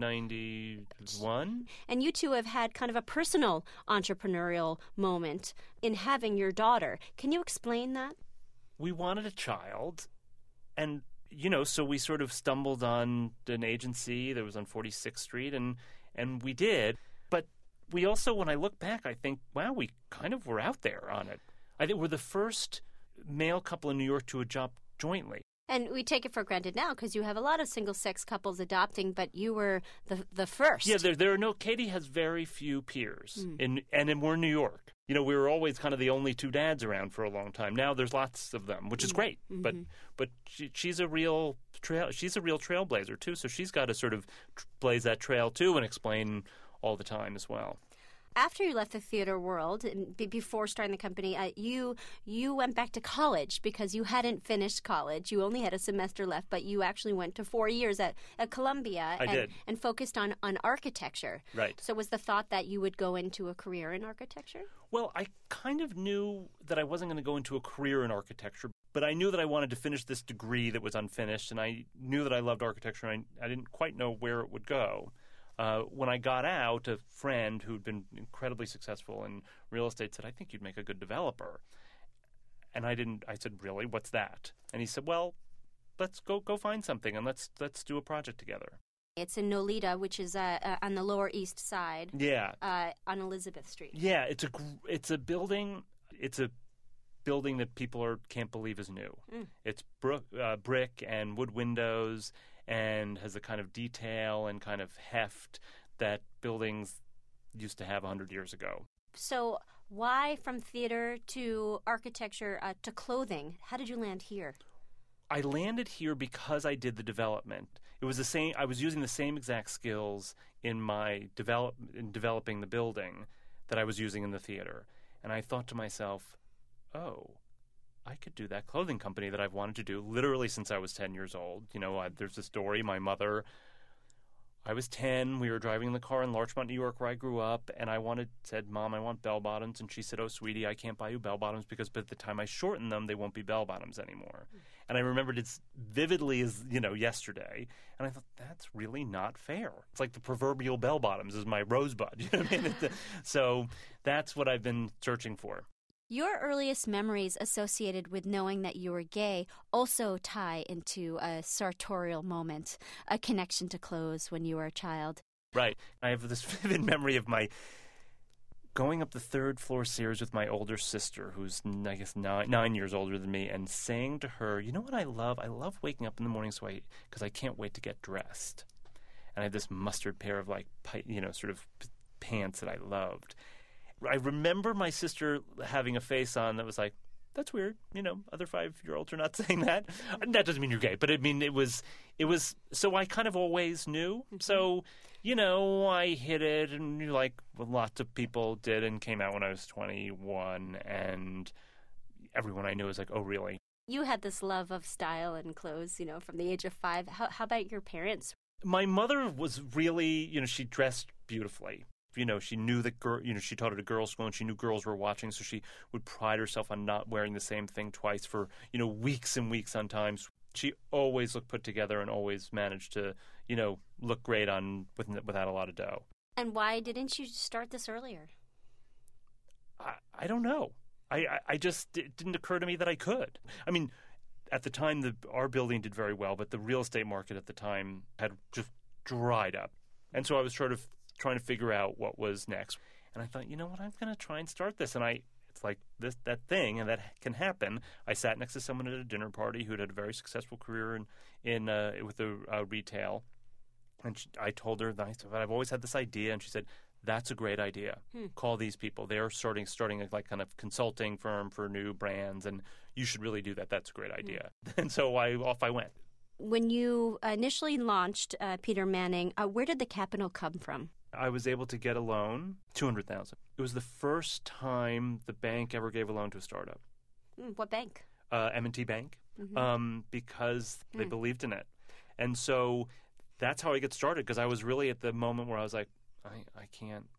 Speaker 3: ninety-one.
Speaker 1: And you two have had kind of a personal entrepreneurial moment in having your daughter. Can you explain that?
Speaker 3: We wanted a child, and you know, so we sort of stumbled on an agency that was on forty-sixth Street, and and we did. But we also, when I look back, I think, wow, we kind of were out there on it. I think we're the first male couple in New York to adopt jointly.
Speaker 1: And we take it for granted now because you have a lot of single-sex couples adopting, but you were the the first.
Speaker 3: Yeah, there there are no. Katie has very few peers,
Speaker 1: Mm.
Speaker 3: in and in, we're in New York. You know, we were always kind of the only two dads around for a long time. Now there's lots of them, which is great.
Speaker 1: Mm-hmm.
Speaker 3: But but she, she's a real trail. She's a real trailblazer too. So she's got to sort of tr- blaze that trail too and explain all the time as well.
Speaker 1: After you left the theater world, and be- before starting the company, uh, you you went back to college because you hadn't finished college. You only had a semester left, but you actually went to four years at, at Columbia
Speaker 3: I
Speaker 1: and,
Speaker 3: did.
Speaker 1: and focused on, on architecture.
Speaker 3: Right.
Speaker 1: So was the thought that you would go into a career in architecture?
Speaker 3: Well, I kind of knew that I wasn't going to go into a career in architecture, but I knew that I wanted to finish this degree that was unfinished, and I knew that I loved architecture, and I, I didn't quite know where it would go. Uh, when I got out, a friend who'd been incredibly successful in real estate said, I think you'd make a good developer. And I didn't. I said, really? What's that? And he said, well, let's go go find something, and let's let's do a project together.
Speaker 1: It's in Nolita, which is uh, uh, on the Lower East Side,
Speaker 3: Yeah.
Speaker 1: uh, on Elizabeth Street.
Speaker 3: Yeah, it's a gr- it's a building. It's a building that people are can't believe is new.
Speaker 1: Mm.
Speaker 3: It's bro- uh, brick and wood windows, and has a kind of detail and kind of heft that buildings used to have a hundred years ago.
Speaker 1: So why from theater to architecture uh, to clothing? How did you land here?
Speaker 3: I landed here because I did the development. It was the same. I was using the same exact skills in my develop in developing the building that I was using in the theater, and I thought to myself, "Oh, I could do that clothing company that I've wanted to do literally since I was ten years old." You know, I, there's a story. My mother. I was ten. We were driving in the car in Larchmont, New York, where I grew up, and I wanted said, "Mom, I want bell bottoms," and she said, "Oh, sweetie, I can't buy you bell bottoms because by the time I shorten them, they won't be bell bottoms anymore." Mm. And I remembered it vividly as you know yesterday, and I thought that's really not fair. It's like the proverbial bell bottoms is my rosebud. You know what I mean? So that's what I've been searching for.
Speaker 1: Your earliest memories associated with knowing that you were gay also tie into a sartorial moment, a connection to clothes when you were a child.
Speaker 3: Right. I have this vivid memory of my going up the third floor stairs with my older sister, who's, I guess, nine, nine years older than me, and saying to her, you know what I love? I love waking up in the morning so I, because I can't wait to get dressed. And I had this mustard pair of, like, you know, sort of pants that I loved. I remember my sister having a face on that was like, that's weird. You know, other five-year-olds are not saying that. That doesn't mean you're gay, but I mean, it was, it was, so I kind of always knew. Mm-hmm. So, you know, I hid it, and like lots of people did, and came out when I was twenty-one, and everyone I knew was like, oh, really?
Speaker 1: You had this love of style and clothes, you know, from the age of five. How, how about your parents?
Speaker 3: My mother was really, you know, she dressed beautifully. You know, she knew that, girl, you know, she taught at a girls' school and she knew girls were watching, so she would pride herself on not wearing the same thing twice for, you know, weeks and weeks on times. She always looked put together and always managed to, you know, look great on with, without a lot of dough.
Speaker 1: And why didn't you start this earlier?
Speaker 3: I, I don't know. I, I, I just, it didn't occur to me that I could. I mean, at the time, the, our building did very well, but the real estate market at the time had just dried up. And so I was sort of trying to figure out what was next. And I thought, you know what, I'm going to try and start this. And I, it's like this that thing, and that can happen. I sat next to someone at a dinner party who had had a very successful career in, in uh, with the uh, retail. And she, I told her, that I said, I've always had this idea. And she said, that's a great idea. Hmm. Call these people. They're starting starting a like kind of consulting firm for new brands, and you should really do that. That's a great idea. Hmm. And so I off I went.
Speaker 1: When you initially launched uh, Peter Manning, uh, where did the capital come from?
Speaker 3: I was able to get a loan, two hundred thousand dollars. It was the first time the bank ever gave a loan to a startup.
Speaker 1: Mm, what bank?
Speaker 3: Uh, M and T Bank, mm-hmm. um, because they
Speaker 1: mm.
Speaker 3: believed in it. And so that's how I get started, because I was really at the moment where I was like, I, I can't,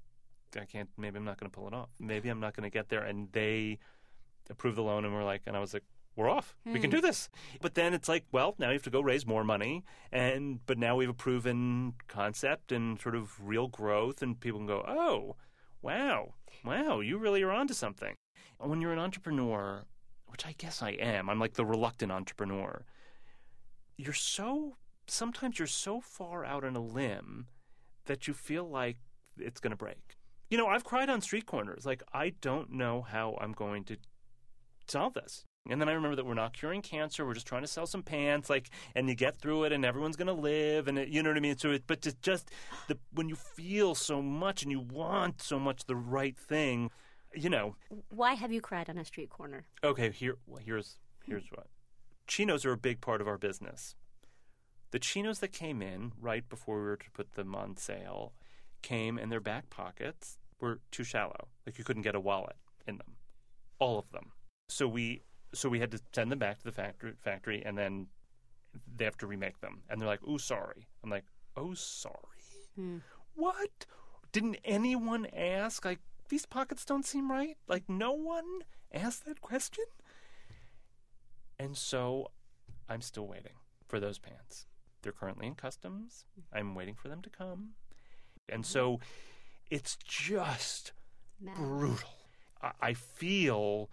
Speaker 3: I can't, maybe I'm not going to pull it off. Maybe I'm not going to get there. And they approved the loan, and we're like, and I was like, we're off. Hmm. We can do this. But then it's like, well, now you have to go raise more money. And but now we have a proven concept and sort of real growth, and people can go, oh, wow, wow, you really are onto something. And when you're an entrepreneur, which I guess I am, I'm like the reluctant entrepreneur, you're so, sometimes you're so far out on a limb that you feel like it's going to break. You know, I've cried on street corners. Like, I don't know how I'm going to solve this. And then I remember that we're not curing cancer. We're just trying to sell some pants, like, and you get through it, and everyone's going to live, and it, you know what I mean. So, it, but it's just the when you feel so much and you want so much the right thing, you know.
Speaker 1: Why have you cried on a street corner?
Speaker 3: Okay, here, well, here's here's what. Chinos are a big part of our business. The chinos that came in right before we were to put them on sale came, and their back pockets were too shallow. Like, you couldn't get a wallet in them, all of them. So we. So we had to send them back to the factory, factory, and then they have to remake them. And they're like, "Oh, sorry." I'm like, "Oh, sorry." Hmm. What? Didn't anyone ask? Like, these pockets don't seem right. Like, no one asked that question. And so I'm still waiting for those pants. They're currently in customs. I'm waiting for them to come. And so it's just
Speaker 1: Man.
Speaker 3: brutal. I, I feel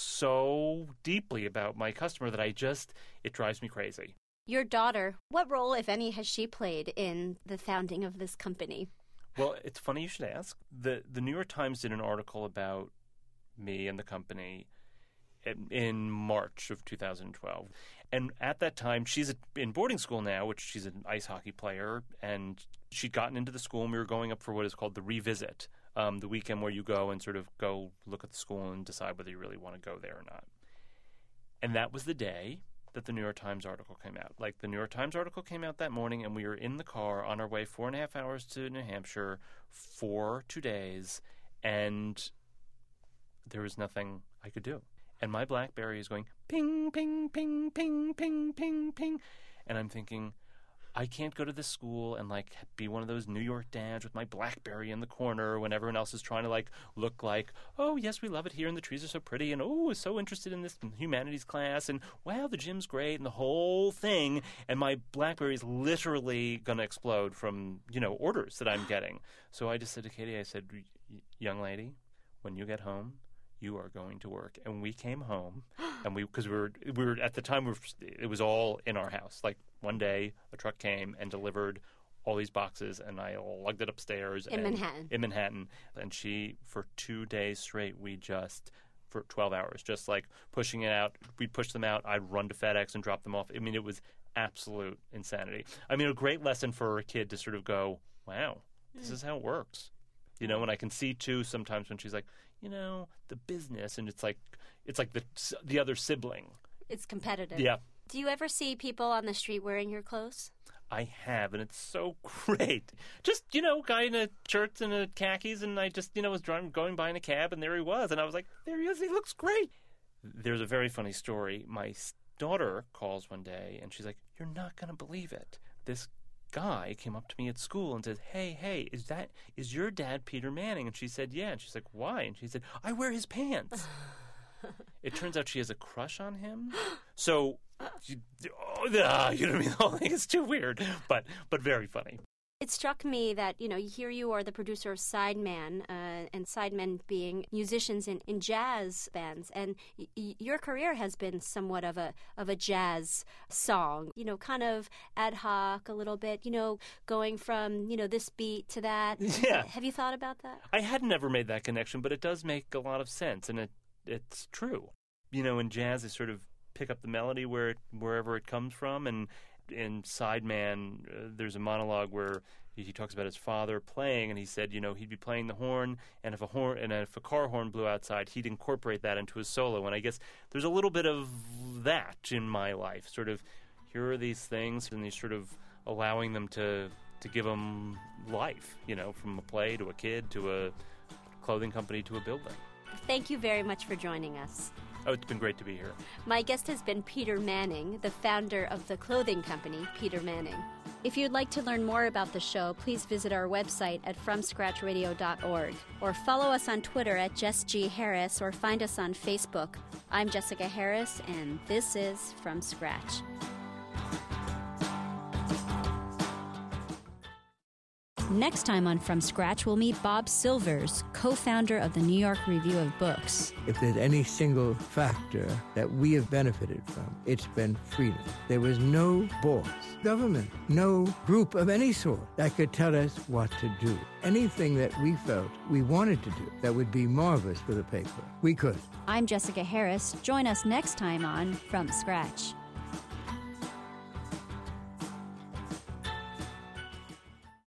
Speaker 3: so deeply about my customer that I just, it drives me crazy.
Speaker 1: Your daughter, what role, if any, has she played in the founding of this company?
Speaker 3: Well, it's funny you should ask. The The New York Times did an article about me and the company in, in March of two thousand twelve. And at that time, she's in boarding school now, which she's an ice hockey player, and she'd gotten into the school, and we were going up for what is called the revisit, um, the weekend where you go and sort of go look at the school and decide whether you really want to go there or not. And that was the day that the New York Times article came out. Like, the New York Times article came out that morning, and we were in the car on our way four and a half hours to New Hampshire for two days, and there was nothing I could do. And my BlackBerry is going ping, ping, ping, ping, ping, ping, ping. And I'm thinking, I can't go to this school and, like, be one of those New York dads with my BlackBerry in the corner when everyone else is trying to, like, look like, oh, yes, we love it here and the trees are so pretty, and, oh, so interested in this humanities class, and, wow, the gym's great, and the whole thing. And my BlackBerry is literally going to explode from, you know, orders that I'm getting. So I just said to Katie, I said, young lady, when you get home, you are going to work. And we came home, and we because we were we were at the time we were, it was all in our house. Like, one day, a truck came and delivered all these boxes, and I lugged it upstairs
Speaker 1: in
Speaker 3: and,
Speaker 1: Manhattan.
Speaker 3: In Manhattan, and she for two days straight, we just for twelve hours, just like pushing it out. We'd push them out. I'd run to FedEx and drop them off. I mean, it was absolute insanity. I mean, a great lesson for a kid to sort of go, wow, this is how it works. You know, and I can see, too, sometimes when she's like, you know, the business, and it's like it's like the the other sibling.
Speaker 1: It's competitive.
Speaker 3: Yeah.
Speaker 1: Do you ever see people on the street wearing your clothes?
Speaker 3: I have, and it's so great. Just, you know, guy in a shirts and a khakis, and I just, you know, was driving, going by in a cab, and there he was. And I was like, there he is, he looks great. There's a very funny story. My daughter calls one day, and she's like, you're not going to believe it. This guy came up to me at school and said, hey, hey, is that, is your dad Peter Manning? And she said, yeah. And she's like, why? And she said, I wear his pants. It turns out she has a crush on him. So, you, oh, you know what I mean? The whole thing is too weird, but but very funny.
Speaker 1: It struck me that, you know, here you are the producer of Sideman, uh, and Sidemen being musicians in, in jazz bands, and y- y- your career has been somewhat of a of a jazz song, you know, kind of ad hoc a little bit, you know, going from, you know, this beat to that.
Speaker 3: Yeah.
Speaker 1: Have you thought about that?
Speaker 3: I had never made that connection, but it does make a lot of sense, and it it's true. You know, in jazz, they sort of pick up the melody where it, wherever it comes from, and in Sideman, uh, there's a monologue where he, he talks about his father playing, and he said, you know, he'd be playing the horn, and if a horn and if a car horn blew outside, he'd incorporate that into his solo. And I guess there's a little bit of that in my life. Sort of, here are these things, and these sort of allowing them to to give them life. You know, from a play to a kid to a clothing company to a building.
Speaker 1: Thank you very much for joining us.
Speaker 3: Oh, it's been great to be here.
Speaker 1: My guest has been Peter Manning, the founder of the clothing company, Peter Manning. If you'd like to learn more about the show, please visit our website at from scratch radio dot org or follow us on Twitter at Jess G. Harris or find us on Facebook. I'm Jessica Harris, and this is From Scratch. Next time on From Scratch, we'll meet Bob Silvers, co-founder of the New York Review of Books.
Speaker 4: If there's any single factor that we have benefited from, it's been freedom. There was no boss, government, no group of any sort that could tell us what to do. Anything that we felt we wanted to do that would be marvelous for the paper, we could.
Speaker 1: I'm Jessica Harris. Join us next time on From Scratch.